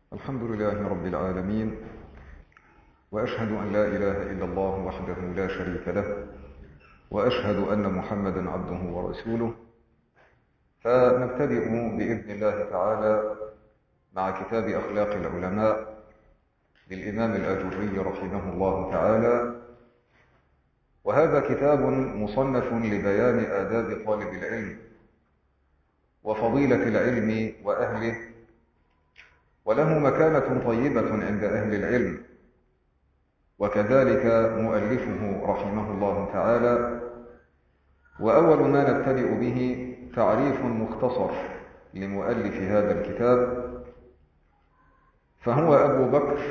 الحمد لله رب العالمين، وأشهد أن لا إله إلا الله وحده لا شريك له، وأشهد أن محمدا عبده ورسوله. فنبتدئ بإذن الله تعالى مع كتاب أخلاق العلماء للإمام الآجري رحمه الله تعالى، وهذا كتاب مصنف لبيان آداب طالب العلم وفضيلة العلم وأهله، وله مكانة طيبة عند أهل العلم. وكذلك مؤلفه رحمه الله تعالى. وأول ما نبتدئ به تعريف مختصر لمؤلف هذا الكتاب، فهو أبو بكر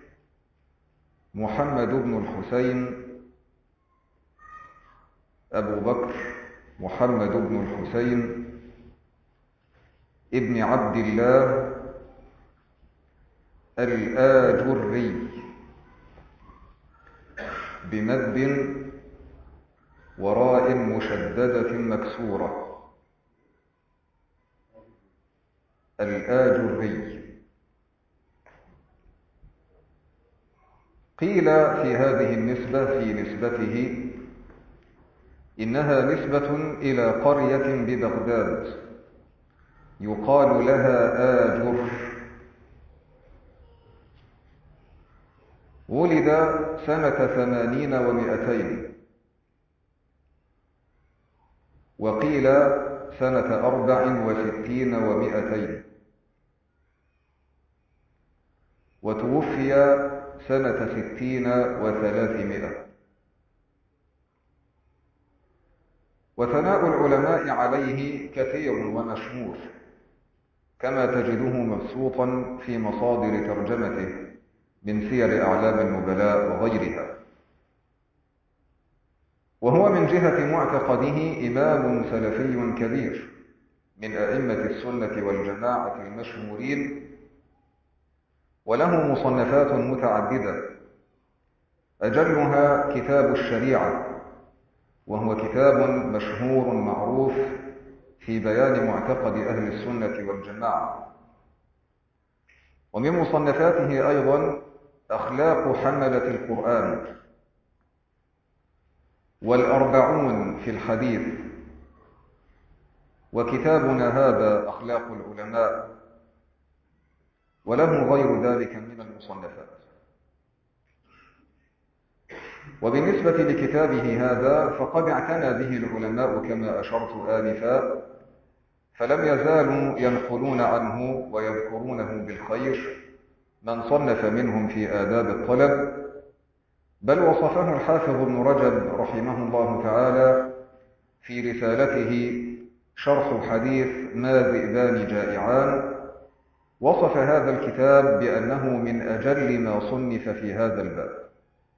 محمد بن الحسين أبو بكر محمد بن الحسين ابن عبد الله الآجري، بمد وراء مشددة مكسورة، الآجري. قيل في هذه النسبة في نسبته إنها نسبة إلى قرية ببغداد يقال لها آجر. ولد سنة 80 و200، وقيل سنة 64 و200، وتوفي سنة 60 و300. وثناء العلماء عليه كثير ومشهور، كما تجده مبسوطا في مصادر ترجمته من سير أعلام النبلاء وغيرها. وهو من جهة معتقده إمام سلفي كبير من أئمة السنة والجماعة المشهورين، وله مصنفات متعددة، أجلها كتاب الشريعة، وهو كتاب مشهور معروف في بيان معتقد أهل السنة والجماعة. ومن مصنفاته أيضا أخلاق حملة القرآن، والأربعون في الحديث، وكتابنا هذا أخلاق العلماء، وله غير ذلك من المصنفات. وبالنسبة لكتابه هذا فقد اعتنى به العلماء كما أشرت آنفا، فلم يزالوا ينقلون عنه ويذكرونه بالخير من صنف منهم في آداب الطلب. بل وصفه الحافظ ابن رجب رحمه الله تعالى في رسالته شرح حديث ما ذئبان جائعان، وصف هذا الكتاب بأنه من أجل ما صنف في هذا الباب.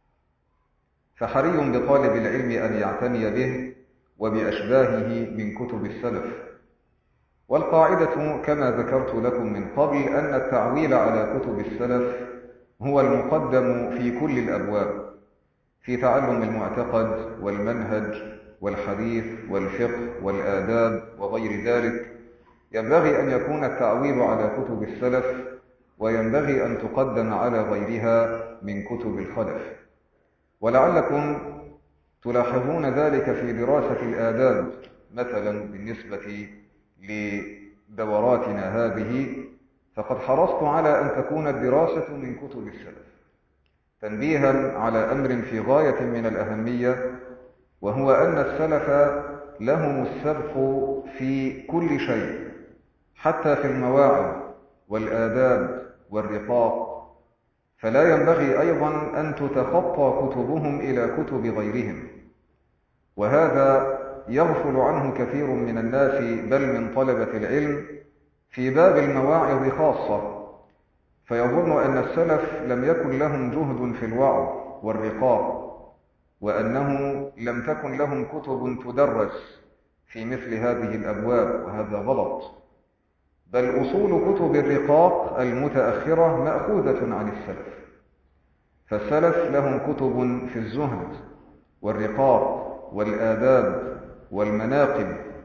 فحري بطالب العلم أن يعتني به وبأشباهه من كتب السلف. والقاعدة كما ذكرت لكم من قبل أن التعويل على كتب السلف هو المقدم في كل الأبواب، في تعلم المعتقد والمنهج والحديث والفقه والآداب وغير ذلك. ينبغي أن يكون التعويل على كتب السلف، وينبغي أن تقدم على غيرها من كتب الخلف. ولعلكم تلاحظون ذلك في دراسة الآداب، مثلا بالنسبة لدوراتنا هذه، فقد حرصت على أن تكون الدراسة من كتب السلف، تنبيها على أمر في غاية من الأهمية، وهو أن السلف لهم السبق في كل شيء، حتى في المواعظ والآداب والرقاق. فلا ينبغي أيضا أن تتخطى كتبهم إلى كتب غيرهم، وهذا يغفل عنه كثير من الناس بل من طلبة العلم في باب المواعظ خاصة، فيظن أن السلف لم يكن لهم جهد في الوعظ والرقاق، وأنه لم تكن لهم كتب تدرس في مثل هذه الأبواب، وهذا غلط. بل أصول كتب الرقاق المتأخرة مأخوذة عن السلف. فالسلف لهم كتب في الزهد والرقاق والآداب والمناقب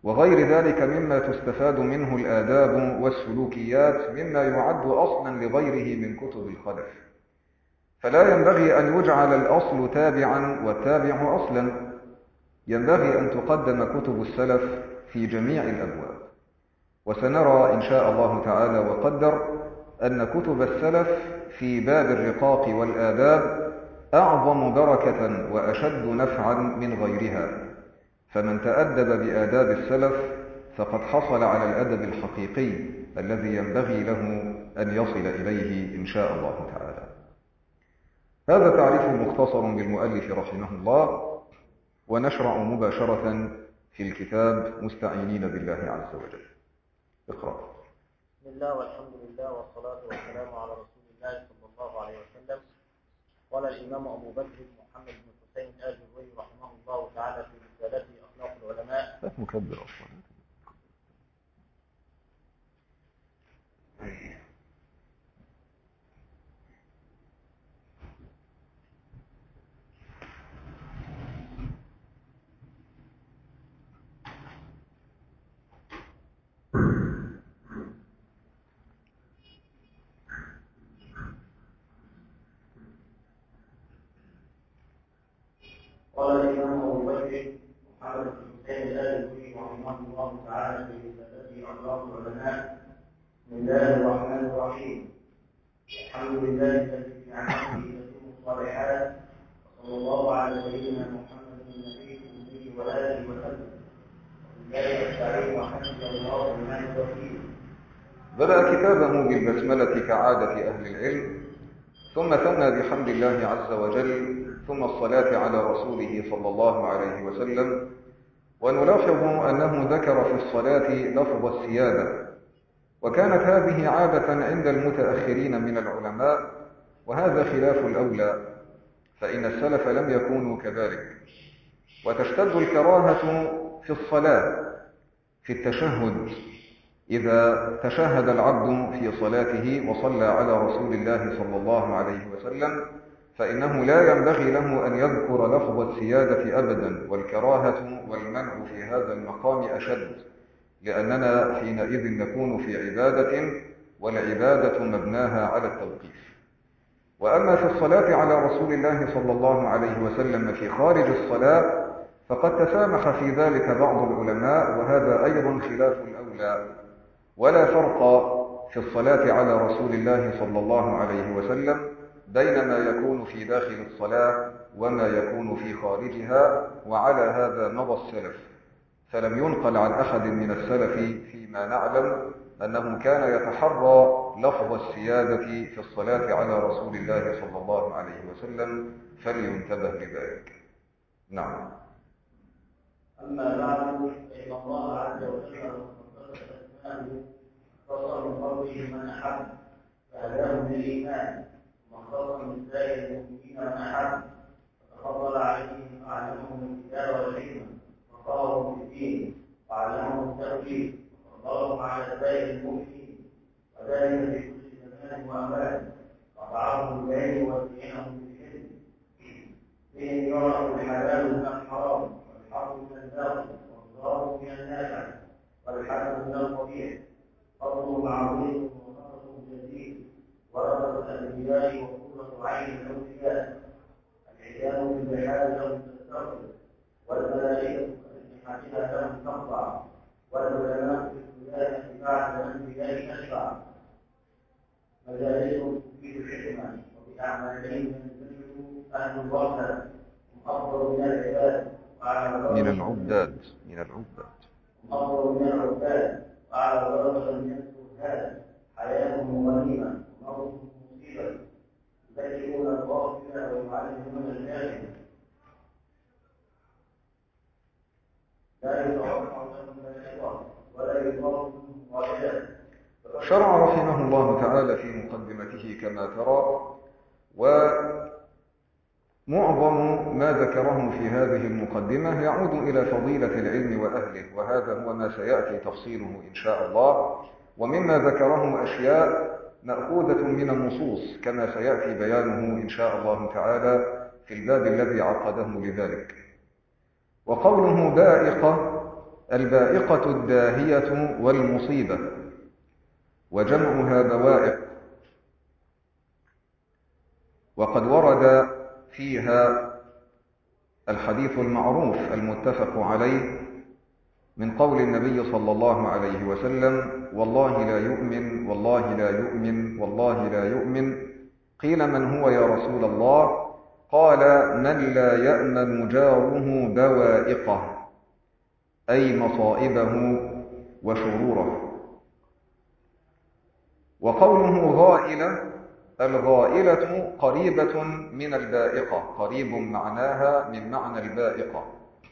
وغير ذلك مما تستفاد منه الآداب والسلوكيات مما يعد أصلا لغيره من كتب الخلف، فلا ينبغي أن يجعل الأصل تابعا والتابع أصلا، ينبغي أن تقدم كتب السلف في جميع الأبواب. وسنرى إن شاء الله تعالى وقدر أن كتب السلف في باب الرقاق والآداب أعظم بركة وأشد نفعا من غيرها، فمن تأدب بآداب السلف فقد حصل على الأدب الحقيقي الذي ينبغي له أن يصل إليه إن شاء الله تعالى. هذا تعريف مختصر بالمؤلف رحمه الله، ونشرع مباشرة في الكتاب مستعينين بالله عز وجل. اقرأ. بسم الله والحمد لله والصلاة والسلام على رسول الله صلى الله عليه وسلم. قال الإمام أبو بكر محمد بن حسين الآجري رحمه الله تعالى في رسالته أخلاق العلماء. مكبر أصلا. قال الإمام أبو بكر محمد بن حسين الآجري رحمه الله تعالى في رسالته أخلاق العلماء. بسم الله الرحمن الرحيم. الحمد لله الذي بنعمته تتم الصالحات، وصلى الله على سيدنا محمد النبي الأمي وآله وسلم. وبالله نستعين وحسبي الله ونعم الوكيل. بدأ كتابه بالبسملة كعادة أهل العلم، ثم ثنى بحمد الله عز وجل، ثم الصلاة على رسوله صلى الله عليه وسلم. ونلاحظ أنه ذكر في الصلاة لفظ السيادة، وكانت هذه عادة عند المتأخرين من العلماء، وهذا خلاف الأولى، فإن السلف لم يكونوا كذلك. وتشتد الكراهة في الصلاة في التشهد، إذا تشهد العبد في صلاته وصلى على رسول الله صلى الله عليه وسلم، فإنه لا ينبغي له أن يذكر لفظ السيادة أبدا، والكراهة والمنع في هذا المقام أشد، لأننا حينئذ نكون في عبادة، والعبادة مبناها على التوقيف. وأما في الصلاة على رسول الله صلى الله عليه وسلم في خارج الصلاة فقد تسامح في ذلك بعض العلماء، وهذا أيضا خلاف الأولى. ولا فرق في الصلاة على رسول الله صلى الله عليه وسلم بين ما يكون في داخل الصلاة وما يكون في خارجها، وعلى هذا مضى السلف، فلم ينقل عن أحد من السلف فيما نعلم أنه كان يتحرى لفظ السيادة في الصلاة على رسول الله صلى الله عليه وسلم، فلينتبه لذلك. نعم. أما بعد، فإن الله عز وجل وقدس أسماءه اختص من قوله من أحب فهداهم للإيمان، واختص من سائر المؤمنين من أحب فتفضل عليهم فعلمهم الكتاب والحكمة وفقههم في الدين وعلمهم التأويل وفضلهم على سائر المؤمنين، وذلك في كل زمان وأوان، رفعهم بالعلم وزينهم بالحلم، بهم يعرف الحلال من الحرام والحق من الباطل والضار من النافع والحسن من القبيح، فضلهم عظيم ونصرهم جديد، ورثة الأنبياء وقرة عين الأولياء، العيان بالبحار لهم تستغفر، والملائكة بأجنحتها لهم تخضع، والعلماء في الولاية بعد الأنبياء تشفع، مجالسهم تفيد الحكمة، وبأعمالهم ينزل أهل الوحدة، هم أفضل من العباد من العباد أفضل من العباد وأعلى درجة من الزهاد، حياتهم غنيمة وموتهم مصيبة، يذكرون الغافل ويعلمون الجاهل، لا يتوقع لهم بشرا ولا يطاق منهم غايات. شرع رحمه الله تعالى في مقدمته كما ترى، ومعظم ما ذكره في هذه المقدمة يعود إلى فضيلة العلم وأهله، وهذا هو ما سيأتي تفصيله إن شاء الله. ومما ذكره أشياء مأخوذة من النصوص كما سيأتي بيانه إن شاء الله تعالى في الباب الذي عقده لذلك. وقوله بائقة البائقة الداهية والمصيبة، وجمعها بوائق، وقد ورد فيها الحديث المعروف المتفق عليه من قول النبي صلى الله عليه وسلم: والله لا يؤمن، والله لا يؤمن، والله لا يؤمن. قيل: من هو يا رسول الله؟ قال: من لا يأمن جاره بوائقه، أي مصائبه وشروره. وقوله غائلة، الغائلة قريبة من البائقة، قريب معناها من معنى البائقة.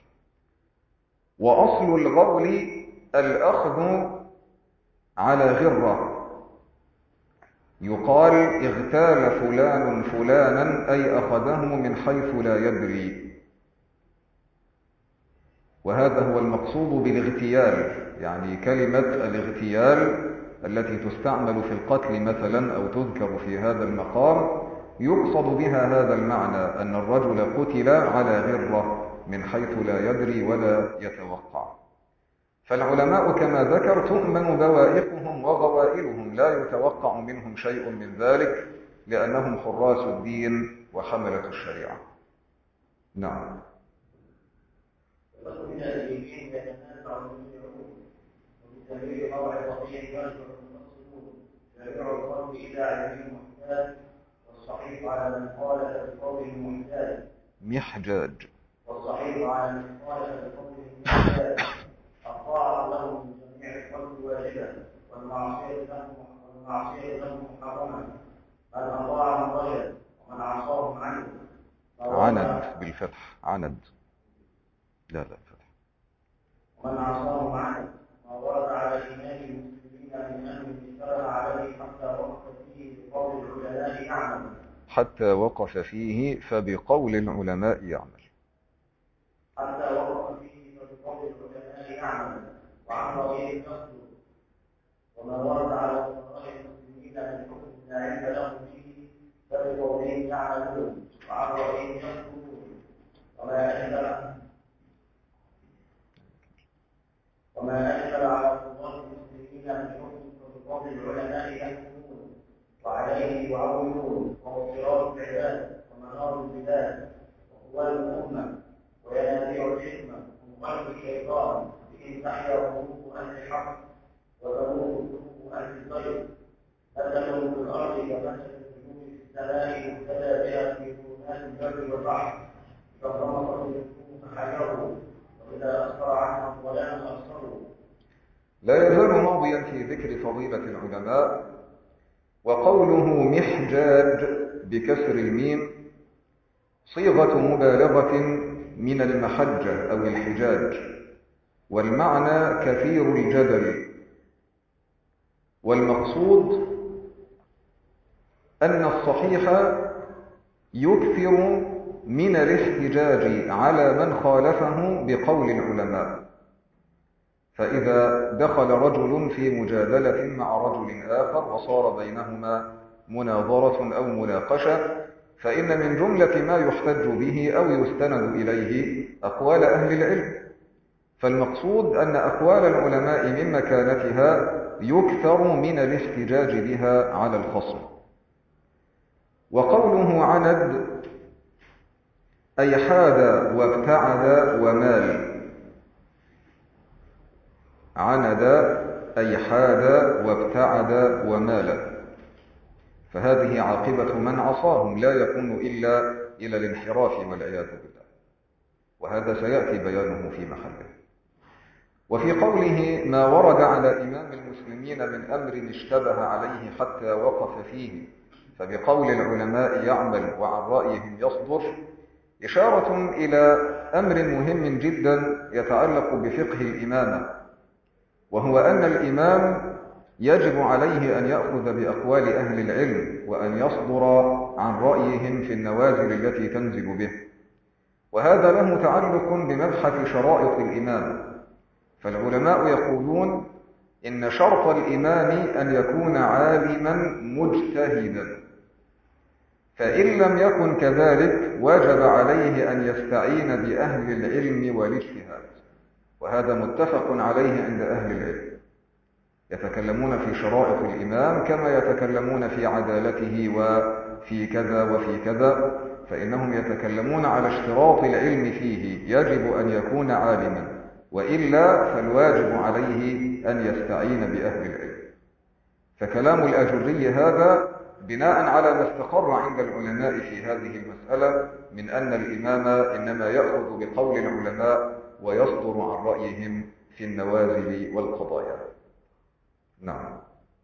وأصل الغول الأخذ على غرة، يقال: اغتال فلان فلانا، أي أخذه من حيث لا يدري. وهذا هو المقصود بالاغتيال، يعني كلمة الاغتيال التي تستعمل في القتل مثلا أو تذكر في هذا المقام، يقصد بها هذا المعنى، أن الرجل قتل على غرة من حيث لا يدري ولا يتوقع. فالعلماء كما ذكر تؤمن بوائقهم وغوائلهم، لا يتوقع منهم شيء من ذلك، لأنهم حراس الدين وحملة الشريعة. نعم. ومن الدين يتنازع المسلمون، وبسبيل موعظة يرجع المنصفون، جميع القول إلى علم محتاج، والصحيح على من قال بقول محتاج، والصحيح على من قال بقول محتاج. الطاعة له من جميع القلب واجبة، والمعصية له محرمة. من أطاعهم رشد، ومن عصاهم عند. عند بالفتح، عند، لا فتح. ومن عصاهم عند. ما ورد على إمام المسلمين من أمر اشتبه عليه حتى وقف فيه بقول العلماء يعمل. حتى وقف فيه فبقول العلماء يعمل. حتى وقف فيه فبقول العلماء يعمل، وعن رأيه يصدر. وما ورد على فقهاء المسلمين من حكم لا علم لهم فيه فبقولهم يعملون، وعن رأيه يصدرون. وما أشكل على قضاة المسلمين من حكم فبقول العلماء يحكمون، وعليه يعولون، وهو صراط العباد ومنار البلاد وقوال الأمة وينابيع الحكمة من خلق الشيطان، بإن تحيا قلوب أهل الحق وتموت قلوب أهل الخير. مثلهم في الأرض كمثل النجوم في السماء، مهتدى بها في ظلمات البر والبحر، إذا انطلقت النجوم فحيروا، وإذا أسفر عنها الظلام أبصروا. لا يزال ماضيا في ذكر فضيلة العلماء. وقوله محجاج بكسر الميم صيغة مبالغة من المحجة أو الحجاج، والمعنى كثير الجدل. والمقصود أن الصحيح يكثر من الاحتجاج على من خالفه بقول العلماء. فإذا دخل رجل في مجادلة مع رجل آخر وصار بينهما مناظرة أو مناقشة، فإن من جملة ما يحتج به أو يستند إليه أقوال أهل العلم. فالمقصود أن أقوال العلماء من مكانتها يكثر من الاحتجاج بها على الخصم. وقوله عند أي حاد وابتعد ومال. عند أي حاد وابتعد ومال، فهذه عاقبة من عصاهم، لا يكون إلا إلى الانحراف والعياذ بالله، وهذا سيأتي بيانه في محله. وفي قوله ما ورد على إمام المسلمين من أمر اشتبه عليه حتى وقف فيه فبقول العلماء يعمل وعن رأيهم يصدر، إشارة إلى أمر مهم جدا يتعلق بفقه الإمامة، وهو أن الإمام يجب عليه أن يأخذ بأقوال أهل العلم وأن يصدر عن رأيهم في النوازل التي تنزل به. وهذا له تعلق بمبحث شرائط الإمام. فالعلماء يقولون إن شرط الإمام أن يكون عالما مجتهدا، فإن لم يكن كذلك وجب عليه أن يستعين بأهل العلم والاجتهاد. وهذا متفق عليه عند أهل العلم. يتكلمون في شرائط الإمام كما يتكلمون في عدالته وفي كذا وفي كذا، فإنهم يتكلمون على اشتراط العلم فيه، يجب أن يكون عالما، وإلا فالواجب عليه أن يستعين بأهل العلم. فكلام الأجري هذا بناء على ما استقر عند العلماء في هذه المسألة من أن الإمام إنما يأخذ بقول العلماء ويصدر عن رأيهم في النوازل والقضايا. نعم.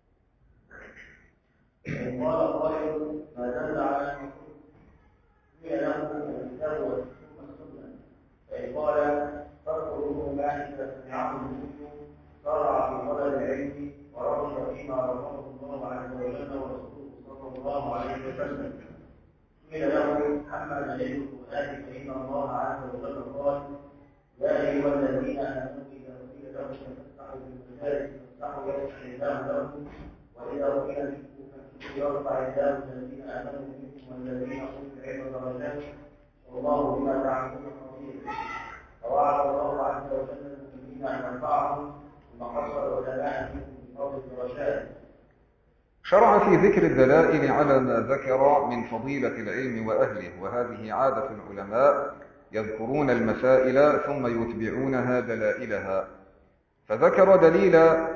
قال قائل ما دل على هي له الكتاب والسنة، فإن قال فاذكروا ما إذا سمعه المسلم شرع في طلب العلم ورغب فيما رضاه الله عز وجل ورسوله صلى الله عليه وسلم. قيل له أما دليل القرآن فإن الله عز وجل قال يا أيها الذين آمنوا إذا قيل لهم تفسحوا في المجالس فافسحوا يفسح الله لكم وإذا قيل يرفع الله الذين آمنوا منكم والذين أوتوا العلم درجات والله بما تعملون خبير. ووعد الله عز وجل المؤمنين أن يرفعهم ثم حصل العلماء منكم بفضل الدرجات. شرع في ذكر الدلائل على ما ذكر من فضيلة العلم وأهله، وهذه عادة العلماء، يذكرون المسائل ثم يتبعونها دلائلها. فذكر دليل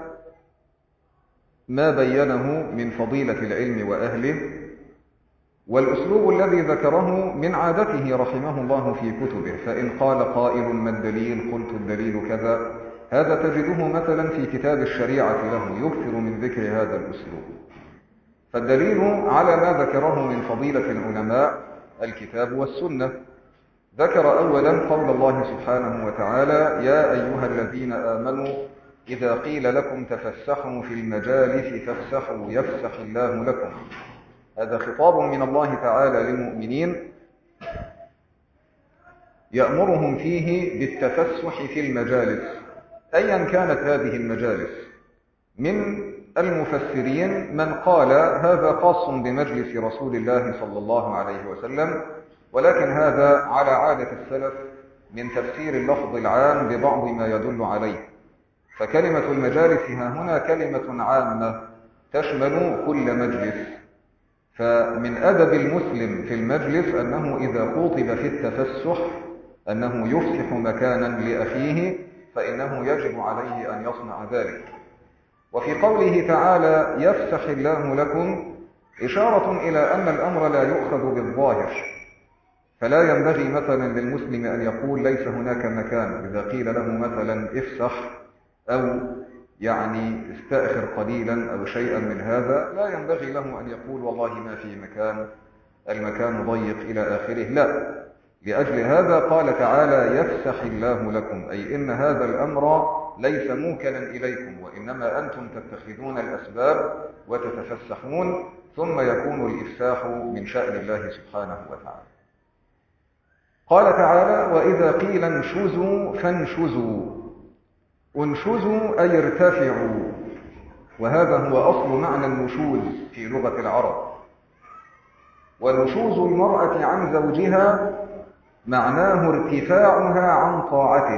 ما بينه من فضيلة العلم وأهله، والأسلوب الذي ذكره من عادته رحمه الله في كتبه. فإن قال قائل ما الدليل؟ قلت الدليل كذا. هذا تجده مثلا في كتاب الشريعة له يكثر من ذكر هذا الأسلوب. فالدليل على ما ذكره من فضيلة العلماء الكتاب والسنة. ذكر أولا قول الله سبحانه وتعالى يا أيها الذين آمنوا إذا قيل لكم تفسحوا في المجالس فافسحوا يفسح الله لكم. هذا خطاب من الله تعالى للمؤمنين يأمرهم فيه بالتفسح في المجالس، أيا كانت هذه المجالس. من المفسرين من قال هذا خاص بمجلس رسول الله صلى الله عليه وسلم، ولكن هذا على عادة السلف من تفسير اللفظ العام ببعض ما يدل عليه. فكلمة المجالس ها هنا كلمة عامة تشمل كل مجلس. فمن أدب المسلم في المجلس أنه إذا خُوطب في التفسح أنه يفسح مكانا لأخيه، فإنه يجب عليه أن يصنع ذلك. وفي قوله تعالى يفسح الله لكم إشارة إلى أن الأمر لا يؤخذ بالظاهر، فلا ينبغي مثلا للمسلم أن يقول ليس هناك مكان. إذا قيل له مثلا افسح أو يعني استأخر قليلا أو شيئا من هذا، لا ينبغي له أن يقول والله ما في مكان، المكان ضيق إلى آخره. لا، لأجل هذا قال تعالى يفسح الله لكم، أي إن هذا الأمر ليس موكلا إليكم، وإنما أنتم تتخذون الأسباب وتتفسحون، ثم يكون الإفساح من شأن الله سبحانه وتعالى. قال تعالى وإذا قيل انشزوا فانشزوا. انشزوا أي ارتفعوا، وهذا هو أصل معنى النشوز في لغة العرب. ونشوز المرأة عن زوجها معناه ارتفاعها عن طاعته،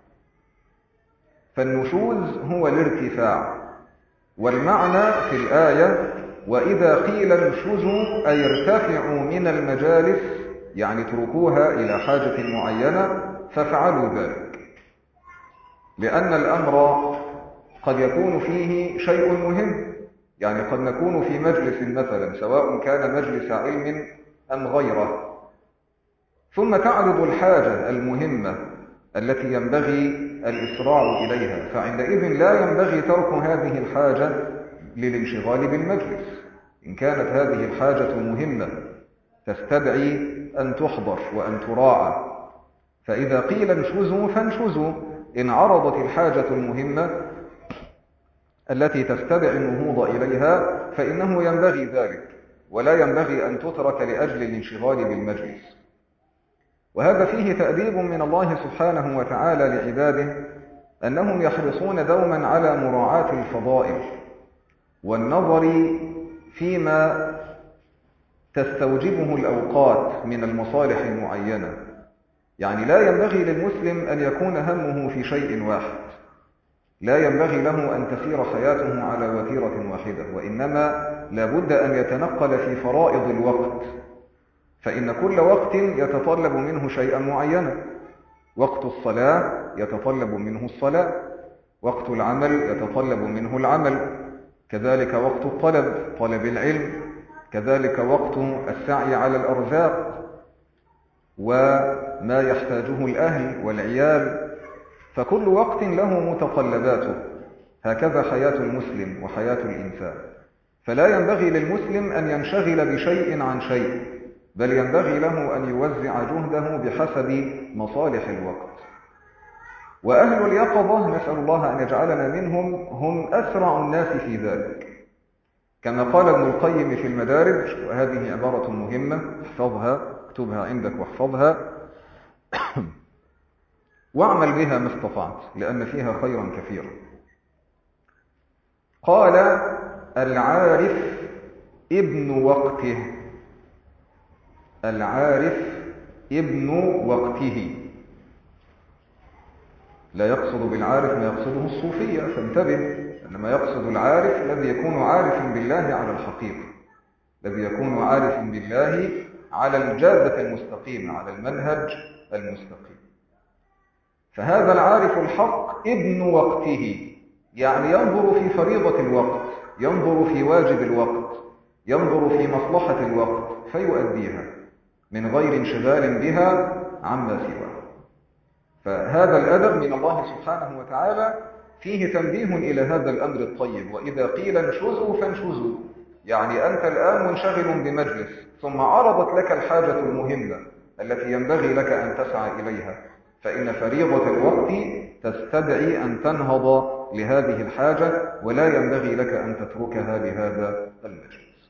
فالنشوز هو الارتفاع. والمعنى في الآية وإذا قيل انشزوا أي ارتفعوا من المجالس، يعني اتركوها إلى حاجة معينة فافعلوا ذلك، لأن الأمر قد يكون فيه شيء مهم. يعني قد نكون في مجلس مثلا سواء كان مجلس علم أم غيره، ثم تعرض الحاجة المهمة التي ينبغي الإسراع إليها، فعندئذ لا ينبغي ترك هذه الحاجة للانشغال بالمجلس. إن كانت هذه الحاجة مهمة تستدعي أن تحضر وأن تراعى، فإذا قيل انشزوا فانشزوا إن عرضت الحاجة المهمة التي تستدعي النهوض إليها فإنه ينبغي ذلك، ولا ينبغي أن تترك لأجل الانشغال بالمجلس. وهذا فيه تأديب من الله سبحانه وتعالى لعباده أنهم يحرصون دوما على مراعاة الفضائل والنظر فيما تستوجبه الأوقات من المصالح المعينة. يعني لا ينبغي للمسلم أن يكون همه في شيء واحد، لا ينبغي له أن تسير حياته على وتيرة واحدة، وإنما لابد أن يتنقل في فرائض الوقت، فإن كل وقت يتطلب منه شيئا معينا. وقت الصلاة يتطلب منه الصلاة، وقت العمل يتطلب منه العمل، كذلك وقت الطلب، طلب العلم، كذلك وقت السعي على الأرزاق وما يحتاجه الأهل والعيال، فكل وقت له متطلباته. هكذا حياة المسلم وحياة الإنسان، فلا ينبغي للمسلم أن ينشغل بشيء عن شيء، بل ينبغي له أن يوزع جهده بحسب مصالح الوقت. وأهل اليقظة نسأل الله أن يجعلنا منهم هم أسرع الناس في ذلك، كما قال ابن القيم في المدارج، وهذه عبارة مهمة احفظها، اكتبها عندك واحفظها واعمل بها ما استطعت لأن فيها خيرا كثيرا. قال: العارف ابن وقته، العارف ابن وقته. لا يقصد بالعارف ما يقصده الصوفية، فانتبه، إنما يقصد العارف الذي يكون عارفا بالله على الحقيقة، الذي يكون عارفا بالله على الجادة المستقيمة، على المنهج المستقيم. فهذا العارف الحق ابن وقته، يعني ينظر في فريضة الوقت، ينظر في واجب الوقت، ينظر في مصلحة الوقت فيؤديها من غير انشغال بها عما سواه. فهذا الأدب من الله سبحانه وتعالى فيه تنبيه إلى هذا الأمر الطيب. وإذا قيل انشزوا فانشزوا، يعني أنت الآن منشغل بمجلس ثم عرضت لك الحاجة المهمة التي ينبغي لك أن تسعى إليها، فإن فريضة الوقت تستدعي أن تنهض لهذه الحاجة، ولا ينبغي لك أن تتركها لهذا المجلس.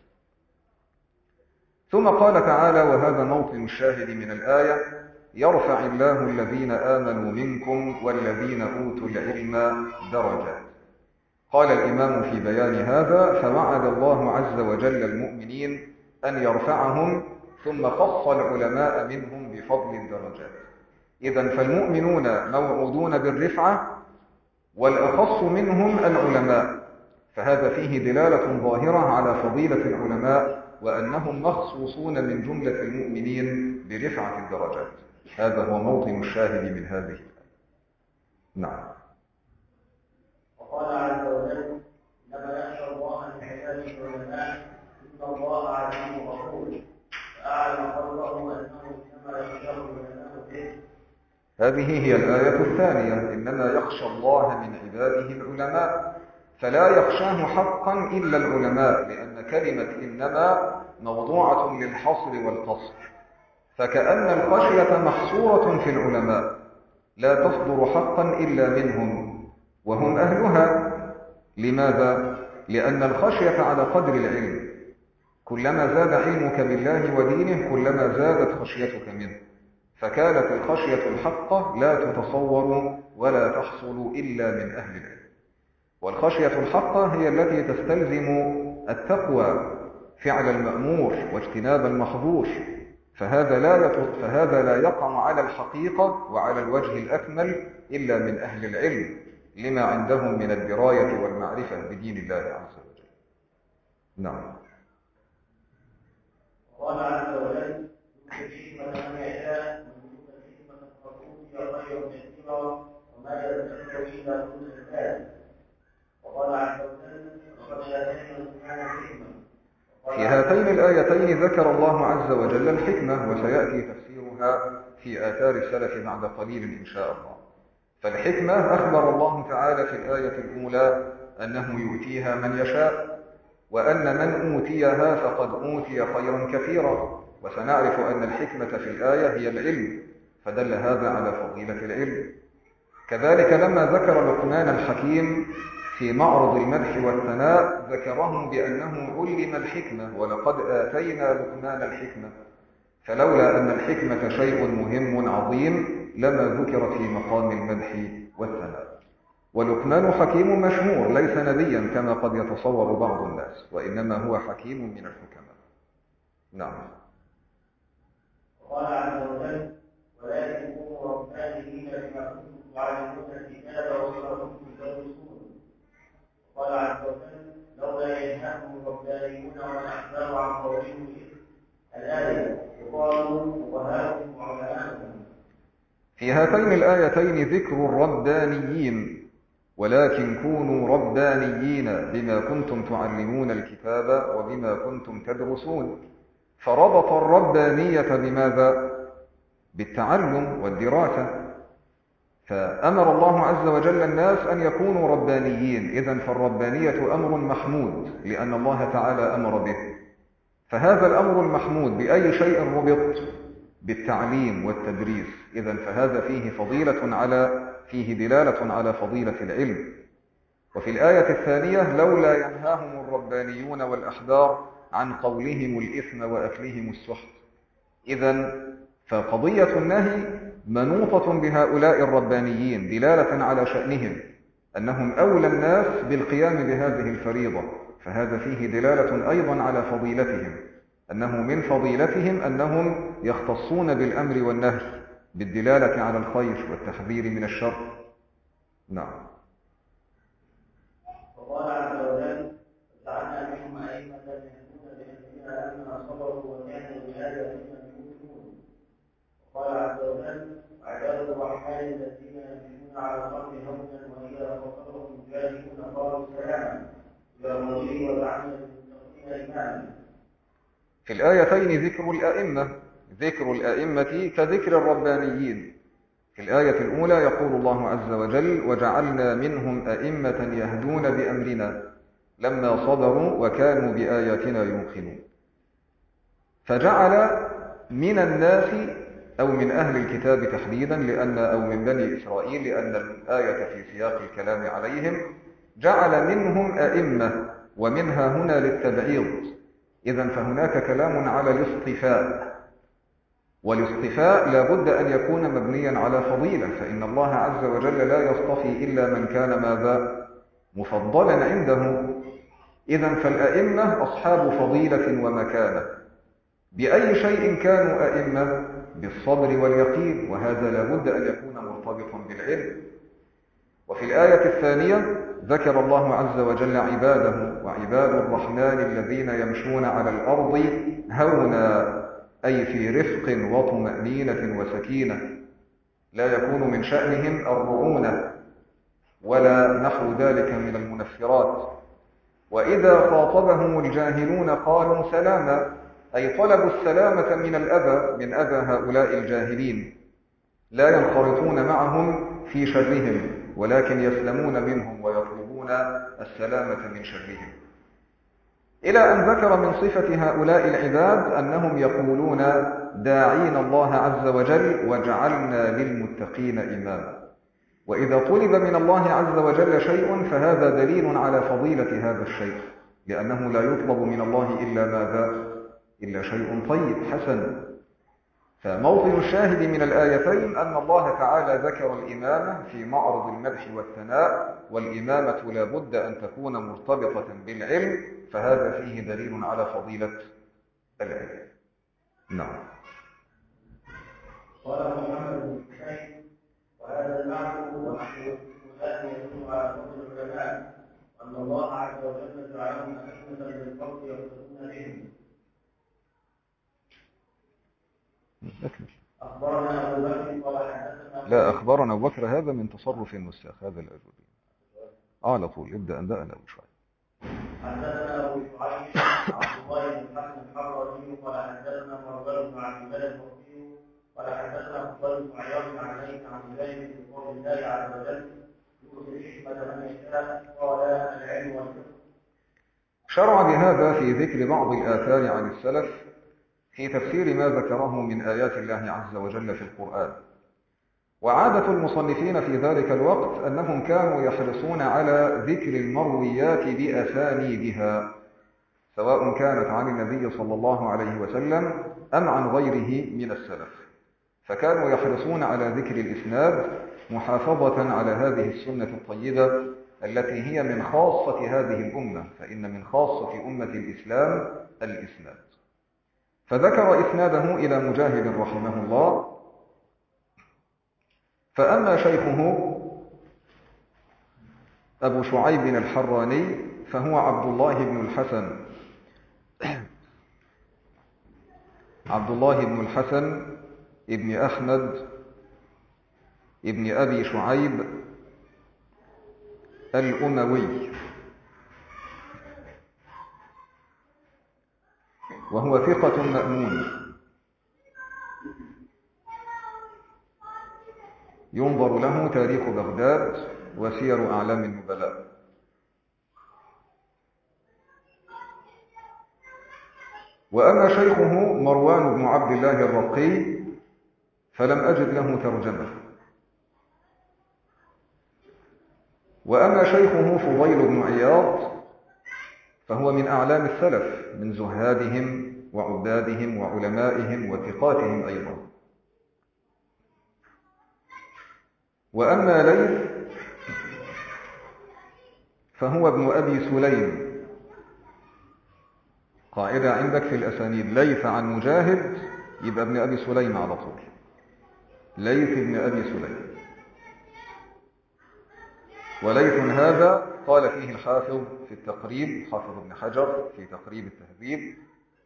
ثم قال تعالى، وهذا موطن الشاهد من الآية: يرفع الله الذين آمنوا منكم والذين أوتوا العلم درجات. قال الإمام في بيان هذا: فوعد الله عز وجل المؤمنين أن يرفعهم، ثم خص العلماء منهم بفضل الدرجات. إذن فالمؤمنون موعودون بالرفعة، والأخص منهم العلماء، فهذا فيه دلالة ظاهرة على فضيلة العلماء وأنهم مخصوصون من جملة المؤمنين برفعة الدرجات. هذا هو موطن الشاهد من هذه الآية. نعم. وقال عز وجل: إنما يخشى الله من عباده العلماء إن الله عليم غفور، فأعلم قلبه أنه إنما يخشاه العلماء به. هذه هي الآية الثانية: إنما يخشى الله من عباده العلماء، فلا يخشاه حقا إلا العلماء، لأن كلمة إنما موضوعة للحصر والقصر، فكأن الخشية محصورة في العلماء، لا تصدر حقا إلا منهم وهم أهلها. لماذا؟ لأن الخشية على قدر العلم، كلما زاد علمك بالله ودينه كلما زادت خشيتك منه، فكانت الخشية الحقة لا تتصور ولا تحصل إلا من أهل العلم. والخشية الحقة هي التي تستلزم التقوى، فعل المأمور واجتناب المحظور، فهذا لا يقع على الحقيقة وعلى الوجه الأكمل إلا من أهل العلم، لما عندهم من الدراية والمعرفة بدين الله عز وجل. نعم. وقال عز وجل: يؤتي الحكمة من يشاء ويؤتي الحكمة فأوتي خيرا كثيرا وما يذكر إلا أولو الألباب. وقال عز وجل: لقد آتينا لقمان الحكمة. في هاتين الآيتين ذكر الله عز وجل الحكمة، وسيأتي تفسيرها في آثار السلف بعد قليل إن شاء الله. فالحكمة أخبر الله تعالى في الآية الأولى أنه يؤتيها من يشاء، وأن من أوتيها فقد أوتي خيرا كثيرا، وسنعرف أن الحكمة في الآية هي العلم، فدل هذا على فضيلة العلم. كذلك لما ذكر لقمان الحكيم في معرض المدح والثناء ذكرهم بأنه علم الحكمة، ولقد آتينا لقمان الحكمة، فلولا أن الحكمة شيء مهم عظيم لما ذكرت في مقام المدح والثناء. ولقمان حكيم مشهور، ليس نبيا كما قد يتصور بعض الناس، وإنما هو حكيم من الحكماء. نعم. وقال عز وجل: ولكن كونوا ربانيين بما كنتم تعلمون الكتاب وبما كنتم تدرسون. وقال عز وجل: لولا ينهاكم الربانيون والأحبار عن قولهم الآية، وقالوا فقهاؤهم وعلماؤهم. في هاتين الآيتين ذكر الربانيين، ولكن كونوا ربانيين بما كنتم تعلمون الكتاب وبما كنتم تدرسون، فربط الربانية بماذا؟ بالتعلم والدراسة. فأمر الله عز وجل الناس أن يكونوا ربانيين، إذن فالربانية أمر محمود لأن الله تعالى أمر به. فهذا الأمر المحمود بأي شيء ربط؟ بالتعليم والتدريس، إذن فهذا فيه دلالة على فضيلة العلم. وفي الآية الثانية: لولا ينهاهم الربانيون والأحبار عن قولهم الإثم وأكلهم السحت. إذن فقضية النهي منوطة بهؤلاء الربانيين دلالة على شأنهم، أنهم أولى الناس بالقيام بهذه الفريضة، فهذا فيه دلالة أيضا على فضيلتهم، أنه من فضيلتهم أنهم يختصون بالأمر والنهي بالدلالة على الخير والتحذير من الشر. نعم. وقال عز وجل: جعلنا منهم أئمة يهدون بأمرنا لما صبروا وكانوا بآياتنا يوقنون. وقال عز وجل: وعباد الرحمن الذين يمشون على الأرض هونا وإذا خاطبهم الجاهلون قالوا سلاما إلى الرجل وجعلنا للمتقين إماما. في الآيتين ذكر الأئمة كذكر الربانيين. في الآية الأولى يقول الله عز وجل: وجعلنا منهم أئمة يهدون بأمرنا لما صبروا وكانوا بآياتنا يوقنون. فجعل من الناس أو من أهل الكتاب تحديدا أو من بني إسرائيل، لأن الآية في سياق الكلام عليهم، جعل منهم أئمة، ومنها هنا للتبعيض. إذن فهناك كلام على الاصطفاء، والاصطفاء لا بد أن يكون مبنيا على فضيلة، فإن الله عز وجل لا يصطفي إلا من كان ماذا؟ مفضلا عنده. إذن فالأئمة أصحاب فضيلة ومكانة. بأي شيء كانوا أئمة؟ بالصبر واليقين، وهذا لا بد أن يكون مرتبطا بالعلم. وفي الآية الثانية ذكر الله عز وجل عباده: وعباد الرحمن الذين يمشون على الأرض هونا، أي في رفق وطمأنينة وسكينة، لا يكون من شأنهم الرعونة ولا نحو ذلك من المنفرات. وإذا خاطبهم الجاهلون قالوا سلاما، أي طلبوا السلامة من أذى هؤلاء الجاهلين، لا ينخرطون معهم في شرهم، ولكن يسلمون منهم ويطلبون السلامة من شرهم. إلى أن ذكر من صفة هؤلاء العباد أنهم يقولون داعين الله عز وجل: وجعلنا للمتقين إماما. وإذا طلب من الله عز وجل شيء فهذا دليل على فضيلة هذا الشيء، لأنه لا يطلب من الله إلا ماذا؟ إلا شيء طيب حسن. فموطن الشاهد من الآيتين أن الله تعالى ذكر الإمامة في معرض المدح والثناء، والإمامة لا بد أن تكون مرتبطة بالعلم، فهذا فيه دليل على فضيلة العلم. نعم. قال محمد بن حسين: وهذا المعنى ونحن الآن يدل على فضل العلماء، أن الله عز وجل جعلهم أئمة للفرد يقتدون بهم. أخبرنا أبو بكر قال حدثنا لا، أخبرنا أبو بكر هذا من تصرف النساخ، هذا الأجوبي على طول ابدأ أبو شوية. حدثنا أبو شعيب عبد الله بن حسن الحراني قال حدثنا مرزق بن عبد الله الوفي قال حدثنا فضيل بن عياض عن ليث عن مجاهد في قول الله عز وجل: يؤتي الحكمة من يشاء قال العلم والفقه. شرع بهذا في ذكر بعض الآثار عن السلف في تفسير ما ذكره من آيات الله عز وجل في القرآن. وعادة المصنفين في ذلك الوقت أنهم كانوا يحرصون على ذكر المرويات بأسانيدها، سواء كانت عن النبي صلى الله عليه وسلم أم عن غيره من السلف، فكانوا يحرصون على ذكر الإسناد محافظة على هذه السنة الطيبة التي هي من خاصة هذه الأمة، فإن من خاصة أمة الإسلام الإسناد. فذكر إسناده إلى مجاهد رحمه الله فأما شيخه أبو شعيب الحراني فهو عبد الله بن الحسن عبد الله بن الحسن ابن أحمد ابن أبي شعيب الأموي، وهو ثقة مأمون ينظر له تاريخ بغداد وسير أعلام النبلاء. وأما شيخه مروان بن عبد الله الرقي فلم أجد له ترجمة. وأما شيخه فضيل بن عياض فهو من أعلام السلف، من زهادهم وعبادهم وعلمائهم وثقاتهم أيضا. وأما ليث فهو ابن أبي سليم. قاعدة عندك في الأسانيد: ليث عن مجاهد يبقى ابن أبي سليم على طول، ليث ابن أبي سليم. وليث هذا قال فيه الحافظ في التقريب، حافظ ابن حجر في تقريب التهذيب: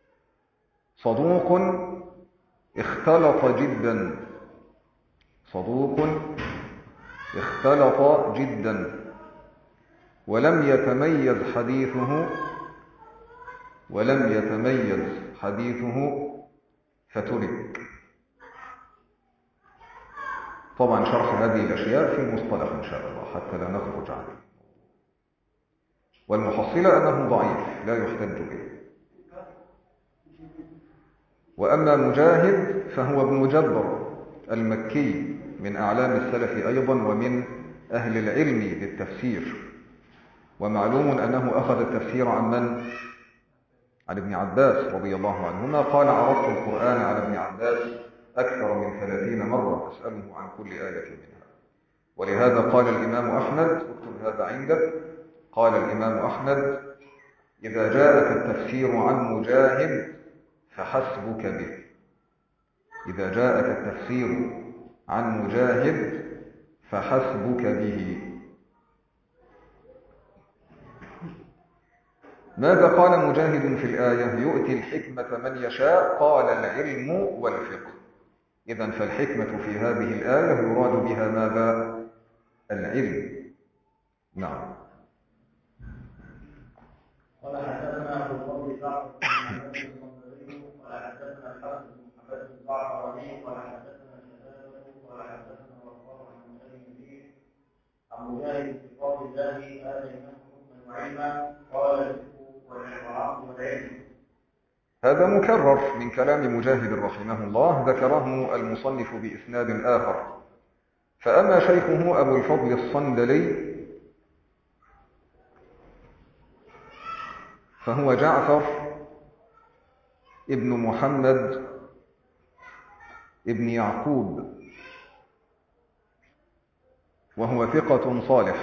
صدوق اختلط جدا، صدوق اختلط جدا ولم يتميز حديثه فترك. طبعا شرح هذه الأشياء في المصطلح إن شاء الله حتى لا نخرج عنه. والمحصلة أنه ضعيف لا يحتج به. وأما مجاهد فهو ابن جبر المكي من أعلام السلف أيضا ومن أهل العلم بالتفسير. ومعلوم أنه أخذ التفسير عن من؟ عن ابن عباس رضي الله عنهما. قال: عرضت القرآن على ابن عباس أكثر من 30 مرة أسأله عن كل آية منها. ولهذا قال الإمام أحمد، اكتب هذا عندك، قال الإمام أحمد: إذا جاءك التفسير عن مجاهد فحسبك به. إذا جاءك التفسير عن مجاهد فحسبك به. ماذا قال مجاهد في الآية؟ يؤتي الحكمة من يشاء، قال العلم والفقه. إذن فالحكمة في هذه الآية يراد بها ماذا؟ العلم. نعم. قال: حدثنا ابو الفضل جعفر بن محمد الصنبوري قال حدثنا الحسن بن محمد الزعفراني قال حدثنا شهاده قال حدثنا وقال عن ابي نبيه عن مجاهد في قول الله: اتيناه حكما وعلما قال الفقه والعقل والعلم. هذا مكرر من كلام مجاهد رحمه الله، ذكره المصنف بإسناد آخر. فأما شيخه أبو الفضل الصندلي فهو جعفر ابن محمد ابن يعقوب، وهو ثقة صالح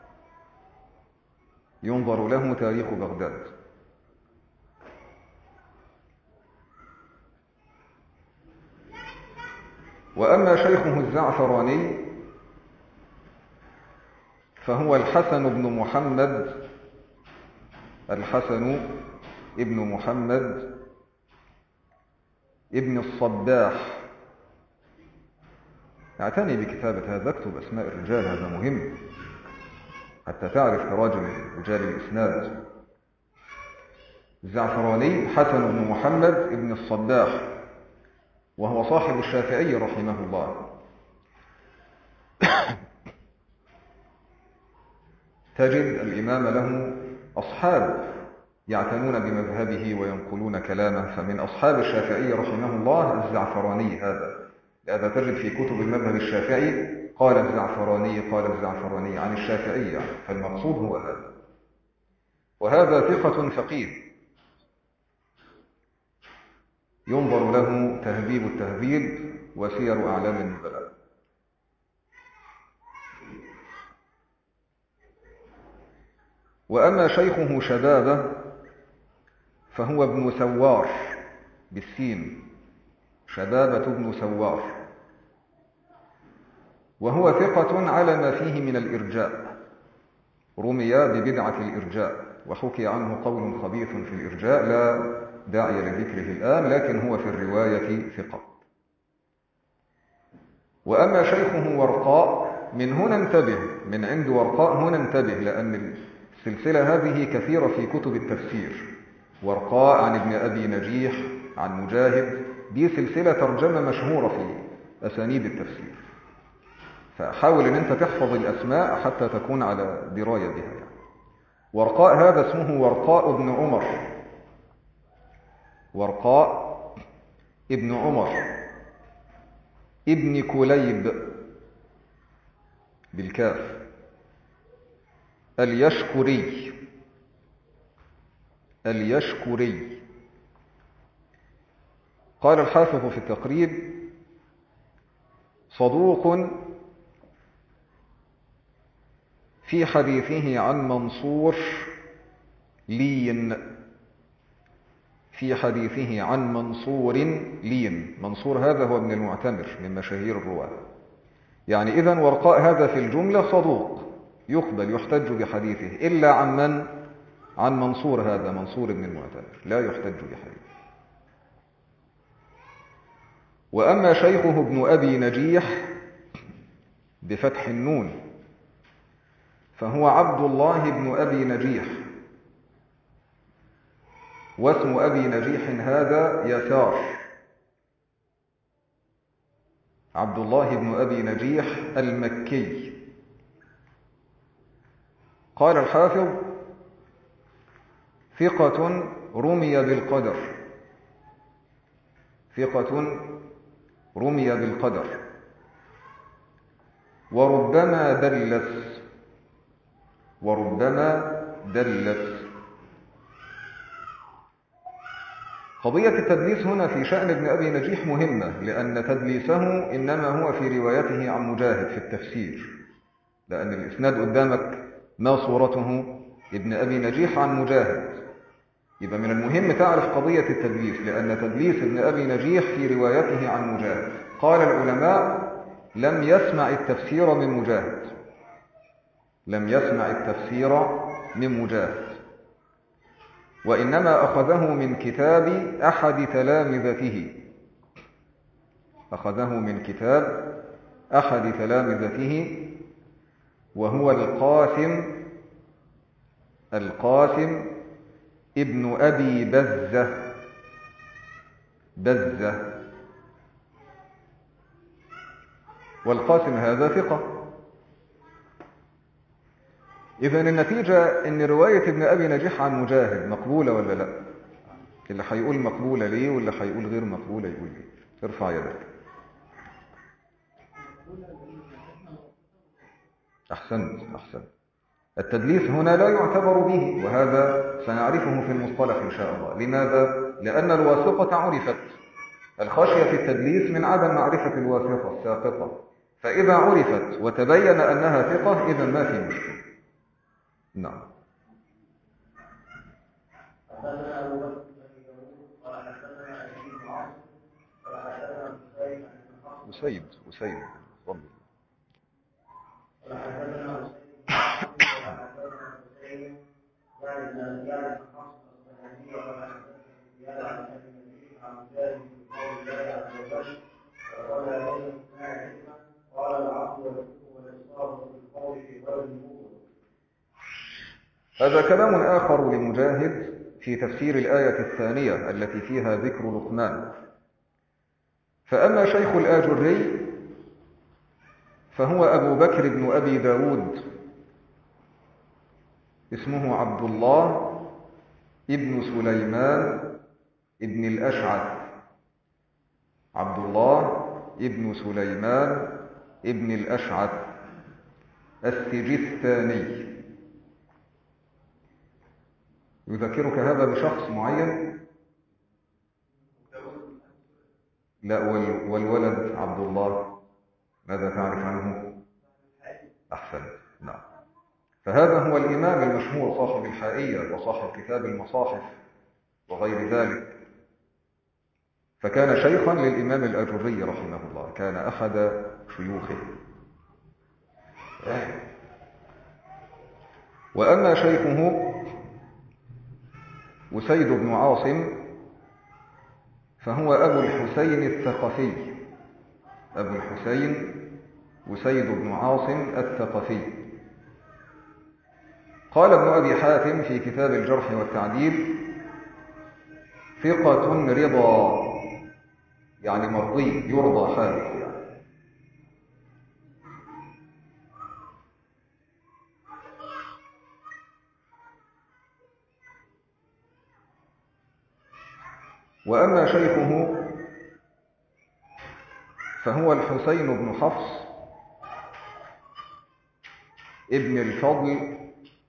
ينظر له تاريخ بغداد. وأما شيخه الزعفراني فهو الحسن بن محمد ابن الصباح. اعتني بكتابة هذا، اكتب أسماء الرجال، هذا مهم حتى تعرف تراجم رجال الإسناد. الزعفراني حسن بن محمد ابن الصباح، وهو صاحب الشافعي رحمه الله. تجد الإمام له أصحاب يعتنون بمذهبه وينقلون كلامه، فمن أصحاب الشافعي رحمه الله الزعفراني هذا. لهذا تجد في كتب المذهب الشافعي قال الزعفراني عن الشافعي يعني. فالمقصود هو هذا. وهذا ثقة فقيه ينظر له تهذيب التهذيب وسير أعلام النبلاء. وأما شيخه شبابة فهو ابن سوار بالسين، شبابة بن سوار، وهو ثقة على ما فيه من الإرجاء، رمي ببدعة الإرجاء، وحكي عنه قول خبيث في الإرجاء لا داعي لذكره الآن، لكن هو في الرواية ثقة. وأما شيخه ورقاء، من هنا انتبه، من عند ورقاء هنا انتبه، لأن السلسلة هذه كثيرة في كتب التفسير. ورقاء عن ابن أبي نجيح عن مجاهد، دي سلسلة ترجمة مشهورة في أسانيد التفسير، فحاول أن أنت تحفظ الأسماء حتى تكون على دراية بها يعني. ورقاء هذا اسمه ورقاء بن عمر، ورقاء ابن عمر ابن كليب بالكاف اليشكري، اليشكري. قال الحافظ في التقريب: صدوق في حديثه عن منصور لين، في حديثه عن منصور لين. منصور هذا هو ابن المعتمر من مشاهير الرواة، يعني إذن ورقاء هذا في الجملة صدوق يقبل يحتج بحديثه، إلا عن من؟ عن منصور هذا، منصور ابن المعتمر لا يحتج بحديثه. وأما شيخه ابن أبي نجيح بفتح النون، فهو عبد الله بن أبي نجيح، واسم أبي نجيح هذا يسار، عبد الله بن أبي نجيح المكي. قال الحافظ: ثقة رمي بالقدر، ثقة رمي بالقدر، وربما دلس، وربما دلس. قضية التدليس هنا في شأن ابن أبي نجيح مهمة، لأن تدليسه إنما هو في روايته عن مجاهد في التفسير، لأن الإسناد قدامك ما صورته ابن أبي نجيح عن مجاهد، يبقى من المهم تعرف قضية التدليس، لأن تدليس ابن أبي نجيح في روايته عن مجاهد. قال العلماء: لم يسمع التفسير من مجاهد، لم يسمع التفسير من مجاهد، وإنما أخذه من كتاب أحد تلامذته، أخذه من كتاب أحد تلامذته، وهو القاسم ابن أبي بزة. والقاسم هذا ثقة. إذن النتيجة إن رواية ابن أبي نجيح عن مجاهد مقبولة ولا لا؟ اللي هيقول مقبولة ليه واللي هيقول غير مقبولة يقول ليه. ارفع يدك. أحسنت. التدليس هنا لا يعتبر به، وهذا سنعرفه في المصطلح إن شاء الله. لماذا؟ لأن الواسطة عرفت. الخشية في التدليس من عدم معرفة الواسطة الساقطة، فإذا عرفت وتبين أنها ثقة إذن ما في مشكلة. نعم. حدثنا أبو بكر بن داوود قال حدثنا أبي بن عاصم قال حدثنا أسيد ضم. قال حدثنا حسين يعني بن حفص الصنعاني قال حدثنا زياد عن أبي نجيح عن مجاهد في قول الله عز وجل: وقال بينهم ما علما قال العبد والحكم والإصرار بالقول في غير المؤمن. هذا كلام آخر لمجاهد في تفسير الآية الثانية التي فيها ذكر لقمان. فأما شيخ الآجري فهو أبو بكر بن أبي داود، اسمه عبد الله ابن سليمان ابن الأشعث، عبد الله ابن سليمان ابن الأشعث السجستاني. يذكرك هذا بشخص معين؟ لا. والولد عبد الله ماذا تعرف عنه؟ أحسن. نعم. فهذا هو الإمام المشهور صاحب الحائية وصاحب كتاب المصاحف وغير ذلك، فكان شيخا للإمام الآجري رحمه الله، كان أحد شيوخه. وأما شيخه أسيد بن عاصم فهو أبو الحسين الثقفي، أبو الحسين أسيد بن عاصم الثقفي. قال ابن أبي حاتم في كتاب الجرح والتعديل: ثقة رضا، يعني مرضي، يرضى حاله يعني. وأما شيخه فهو الحسين بن حفص ابن الفضل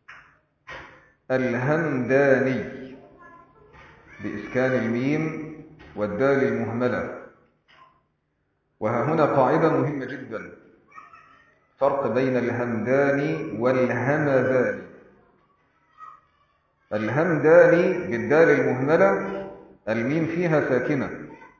الهمداني بإسكان الميم والدال المهملة. وها هنا قاعدة مهمة جدا، فرق بين الهمداني والهمذاني. الهمداني بالدال المهملة الميم فيها ساكنة،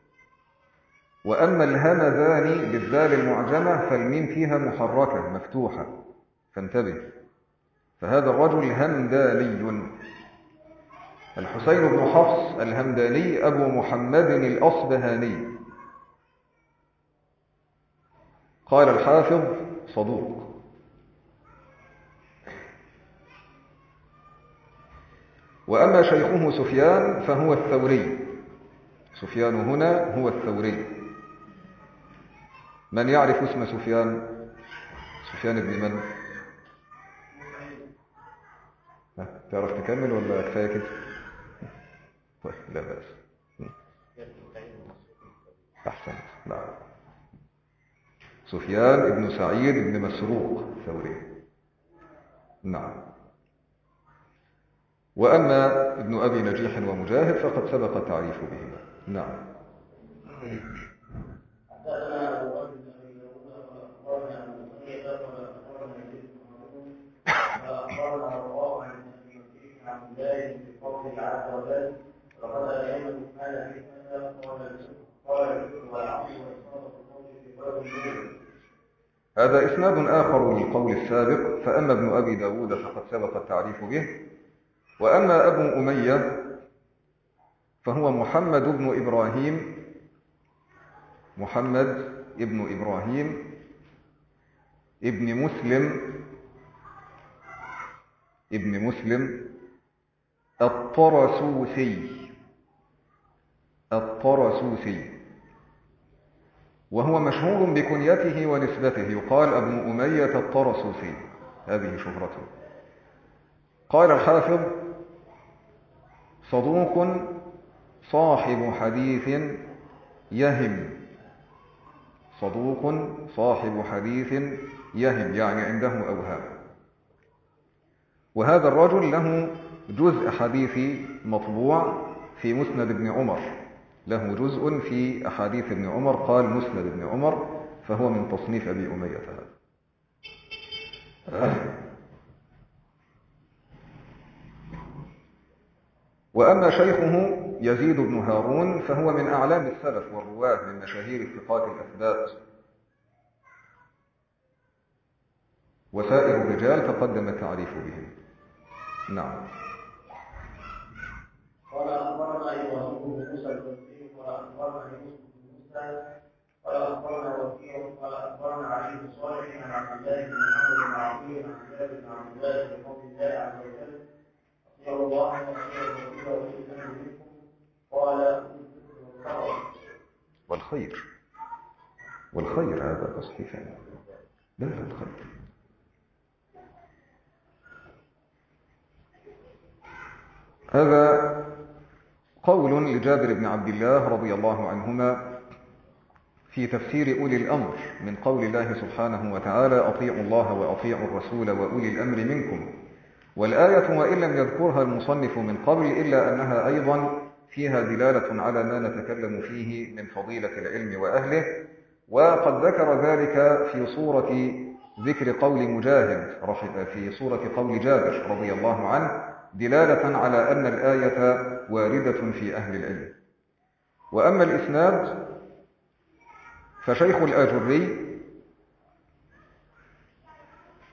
وأما الهمذاني بالدال المعجمة فالميم فيها محركة مفتوحة، فانتبه. فهذا الرجل همداني. الحسين بن حفص الهمداني أبو محمد الأصبهاني. قال الحافظ: صدوق. وأما شيخه سفيان فهو الثوري. سفيان هنا هو الثوري. من يعرف اسم سفيان؟ سفيان بن من؟ تعرف تكمل ولا كفاية كده؟ طيب لا بأس. أحسن. نعم. سفيان بن سعيد بن مسروق الثوري. نعم. وأما ابن أبي نجيح ومجاهد فقد سبق التعريف بهما. نعم. هذا إسناد آخر للقول السابق. فأما ابن أبي داود فقد سبق التعريف به. وأما أبو أمية فهو محمد بن إبراهيم، محمد ابن إبراهيم ابن مسلم الطرسوسي، وهو مشهور بكنيته ونسبته، يقال أبو أمية الطرسوسي، هذه شهرته. قال الحافظ: صدوق صاحب حديث يهم. صدوق صاحب حديث يهم، يعني عنده أوهام. وهذا الرجل له جزء حديثي مطبوع في مسند ابن عمر، له جزء في أحاديث ابن عمر، قال مسند ابن عمر، فهو من تصنيف أبي أمية هذا. وأما شيخه يزيد بن هارون فهو من أعلام السلف والرواه، من مشاهير الثقات الأثبات، وسائر الرجال تقدم التعريف بهم. نعم. قال أخبرنا إبراهيم بن موسى البصري قال أخبرنا يوسف بن موسى قال أخبرنا وكيع قال أخبرنا علي بن صالح عن عبد الله بن محمد بن عقيل عن جابر بن عبد الله بن قول الله عز وجل: أطيعوا الله وأطيعوا الرسول وأولي الأمر منكم. قال: والخير هذا تصحيح، لا الخير. هذا قول لجابر بن عبد الله رضي الله عنهما في تفسير أولي الأمر من قول الله سبحانه وتعالى: أطيعوا الله وأطيعوا الرسول وأولي الأمر منكم. والآية وإن لم يذكرها المصنف من قبل إلا أنها أيضا فيها دلالة على ما نتكلم فيه من فضيلة العلم وأهله. وقد ذكر ذلك في صورة ذكر قول مجاهد، في صورة قول جابر رضي الله عنه، دلالة على أن الآية واردة في أهل العلم. وأما الإسناد فشيخ الآجري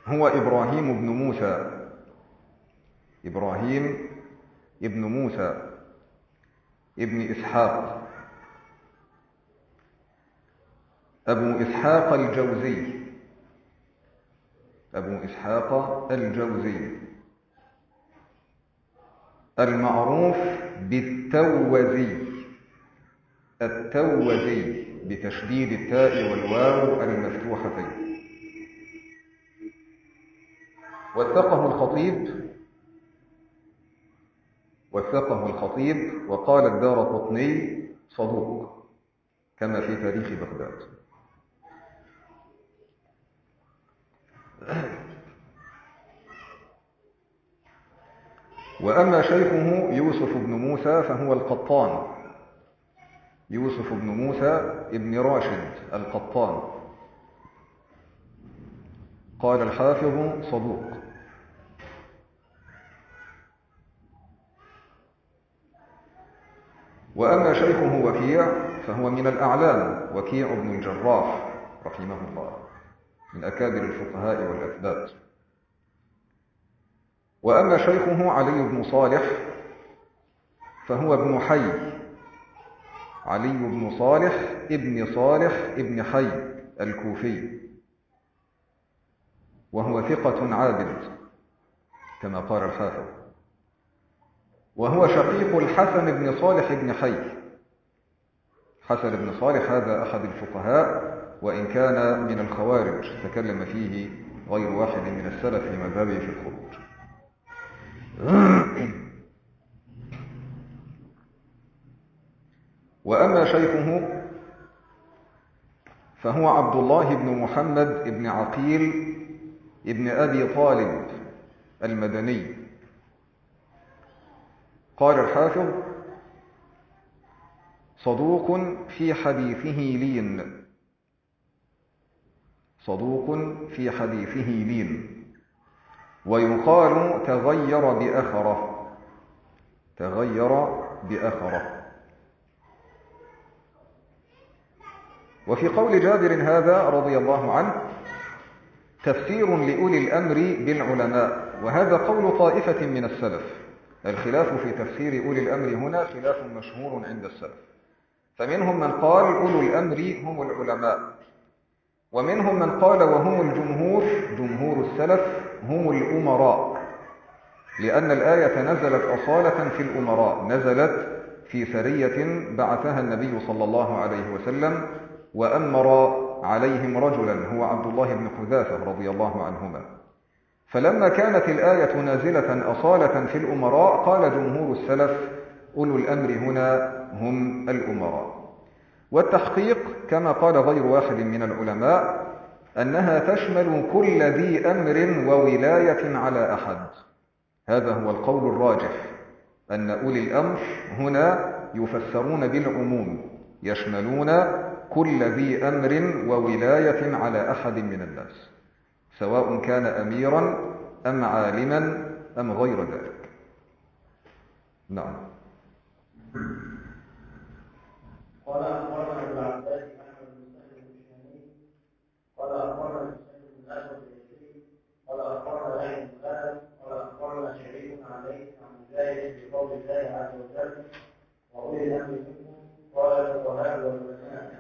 هو إبراهيم بن موسى، إبراهيم ابن موسى ابن إسحاق أبو إسحاق الجوزي، أبو إسحاق الجوزي المعروف بالتوزي، التوزي بتشديد التاء والواو المفتوحتين. وثقه الخطيب وقال الدارقطني صدوق كما في تاريخ بغداد. وأما شيخه يوسف بن موسى فهو القطان، يوسف بن موسى ابن راشد القطان. قال الحافظ صدوق. وأما شيخه وكيع فهو من الأعلام، وكيع بن الجراح رحمه الله من أكابر الفقهاء والأثبات. وأما شيخه علي بن صالح فهو ابن حي، علي بن صالح ابن صالح ابن حي الكوفي، وهو ثقة عابد كما قال الحافظ. وهو شقيق الحسن بن صالح بن حي. حسن بن صالح هذا أحد الفقهاء، وإن كان من الخوارج تكلم فيه غير واحد من السلف في مذهبه في الخروج. وأما شيخه فهو عبد الله بن محمد بن عقيل ابن أبي طالب المدني. قال الحافظ صدوق في حديثه لين، صدوق في حديثه لين، ويقال تغير بأخره، تغير بأخره. وفي قول جابر هذا رضي الله عنه تفسير لأولي الأمر بالعلماء، وهذا قول طائفة من السلف. الخلاف في تفسير أولي الأمر هنا خلاف مشهور عند السلف، فمنهم من قال أولو الأمر هم العلماء، ومنهم من قال وهم الجمهور، جمهور السلف هم الأمراء، لأن الآية نزلت أصالة في الأمراء، نزلت في سرية بعثها النبي صلى الله عليه وسلم وأمر عليهم رجلا هو عبد الله بن حذافة رضي الله عنهما. فلما كانت الآية نازلة أصالة في الأمراء قال جمهور السلف أولو الأمر هنا هم الأمراء. والتحقيق كما قال غير واحد من العلماء أنها تشمل كل ذي أمر وولاية على أحد. هذا هو القول الراجح، أن أولي الأمر هنا يفسرون بالعموم، يشملون كل ذي أمر وولاية على أحد من الناس، سواء كان أميرا أم عالما أم غير ذلك. نعم. قال أخبرنا أبو العباس أحمد بن سهل الشامي قال أخبرنا الحسين بن الأسود اليزيدي قال أخبرنا يحيى بن آدم قال أخبرنا شريك عن ليث عن مجاهد بقول الله عز وجل وأولي الأمر منكم قال الفقهاء والعلماء.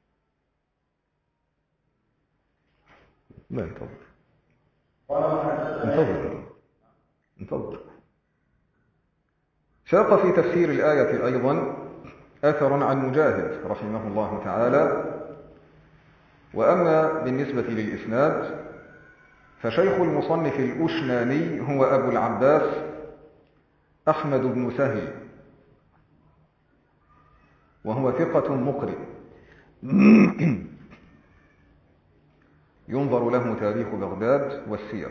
لا انتظر، قال وحدثنا انتظر. ساق في تفسير الآية أيضا أثر عن مجاهد رحمه الله تعالى. وأما بالنسبة للإسناد فشيخ المصنف الأشناني هو أبو العباس أحمد بن سهل، وهو ثقة مقرئ ينظر له تاريخ بغداد والسير.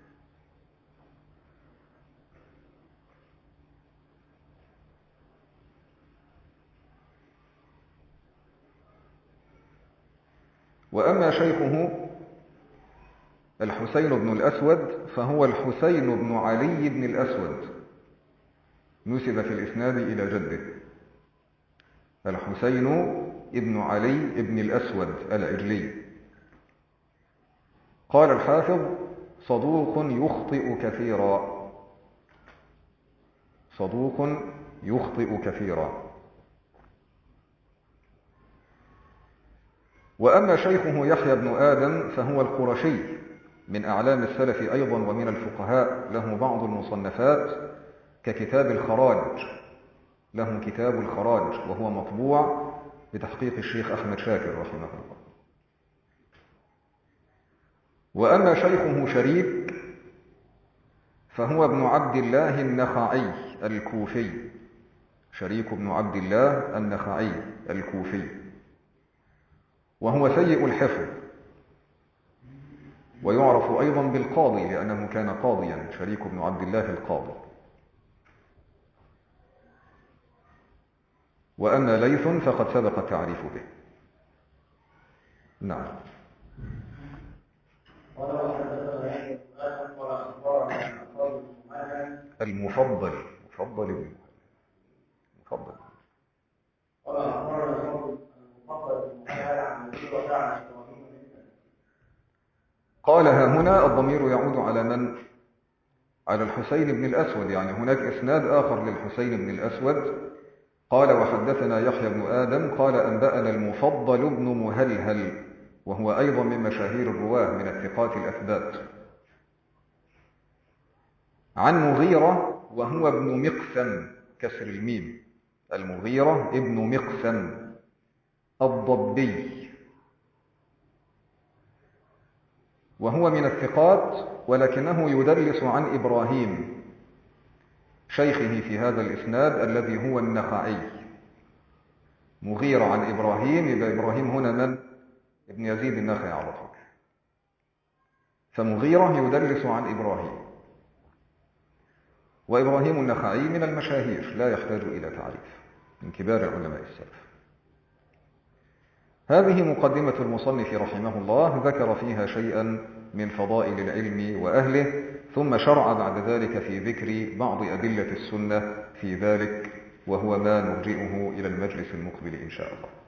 وأما شيخه الحسين بن الأسود فهو الحسين بن علي بن الأسود، نسب في الإسناد إلى جده الحسين بن علي بن الأسود العجلي. قال الحافظ صدوق يخطئ كثيرا. صدوق يخطئ كثيرا. وأما شيخه يحيى بن آدم فهو القرشي من أعلام السلف أيضا ومن الفقهاء، له بعض المصنفات ككتاب الخراج، له كتاب الخراج وهو مطبوع بتحقيق الشيخ أحمد شاكر رحمه الله. وأما شيخه شريك فهو ابن عبد الله النخعي الكوفي، شريك بن عبد الله النخعي الكوفي، وهو سيء الحفظ، ويعرف أيضا بالقاضي لأنه كان قاضيا، شريك بن عبد الله القاضي. وأما ليث فقد سبق التعريف به. نعم. المفضل مفضل مفضل قالها هنا الضمير يعود على من؟ على الحسين بن الأسود، يعني هناك إسناد آخر للحسين بن الأسود. قال وحدثنا يحيى بن آدم قال أنبأنا المفضل بن مهلهل، وهو أيضا من مشاهير الرواه من الثقات الأثبات، عن مغيرة وهو ابن مقسم كسر الميم، المغيرة ابن مقسم الضبي، وهو من الثقات ولكنه يدلس عن إبراهيم شيخه في هذا الإسناد الذي هو النخعي. مغيرة عن إبراهيم، يبقى إبراهيم هنا من؟ ابن يزيد النخعي على طول. فمغيرة يدلس عن إبراهيم، وإبراهيم النخعي من المشاهير لا يحتاج إلى تعريف، من كبار علماء السلف. هذه مقدمة المصنف رحمه الله، ذكر فيها شيئا من فضائل العلم وأهله، ثم شرع بعد ذلك في ذكر بعض أدلة السنة في ذلك، وهو ما نرجئه إلى المجلس المقبل إن شاء الله.